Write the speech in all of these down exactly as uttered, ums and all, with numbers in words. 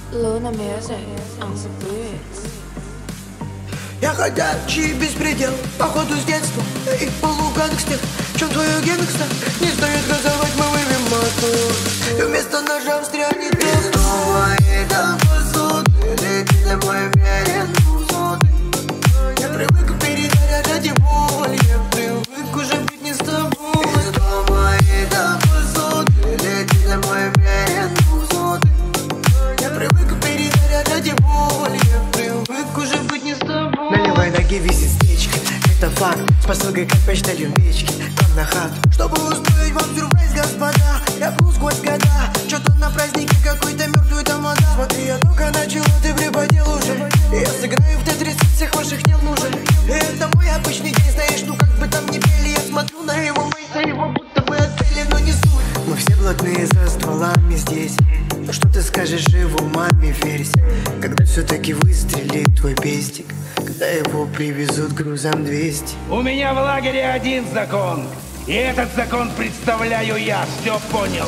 Luna music on the beats. Я ходячий беспредел, походу с детства. И полугангстер, чем твою гангста не стоит газовать, мы вывем мотор. И вместо ножа встрянет без дома. И до посуды лети домой верен узоты. Я привык перезаряжать и боль. Я привык уже быть не с тобой. Из дома и до посуды лети домой верен узоты. Я привык перезаряжать и боль. Я привык уже быть не с тобой. На левой ноге висит свечка, это факт. С посылкой, как почтальон печки, там на хату. Чтобы устроить вам сюрприз, господа, я плыл сквозь года. Чё-то на празднике какой-то мертвый тамада. Смотри, я только начал, а ты приподел уже. И я сыграю в тетрис, всех ваших не нужен. И это мой обычный день, знаешь, ну как бы там ни пели. Я смотрю на его мейса, его будто бы отпели, но не суть. Мы все блатные за стволами здесь. Ну что ты скажешь живу маме версия, когда все-таки выстрелит твой пестик, когда его привезут грузом двести. У меня в лагере один закон, и этот закон представляю я. Все понял?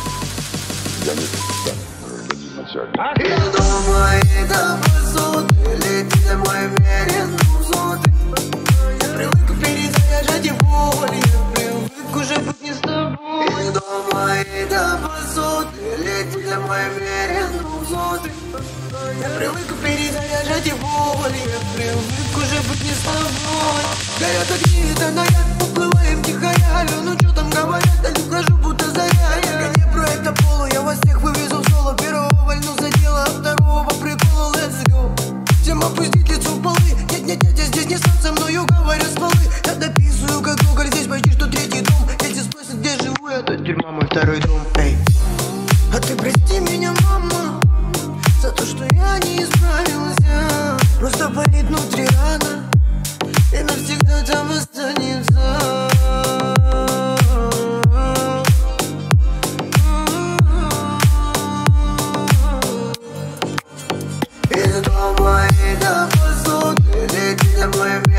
Из дома и до посуды лети домой верен узоты. Я привык перезаряжать и боль. Я привык уже быть не с тобой. Из дома и до посуды лети домой верен узоты. Я привык перезаряжать и боль. Я привык уже быть не с тобой. Горят огни, это наряд, уплываем тихоря. Ну что там говорят, да не хожу, будто заря. Я не про это полу, я вас всех вывезу в соло. Первого вольну за дело, а второго по приколу, let's go. Всем опустить лицо в полы. Нет-нет, нет, я здесь не сам, со мною говорят стволы. Я дописываю, как Гоголь, здесь почти что третий дом. Если спросят, где живу я, то Тюрьма мой второй дом, эй. а ты прости меня, мама, за то, что я не исправился. Просто болит внутри рана и навсегда там останется. Из дома и до посуды лети домой.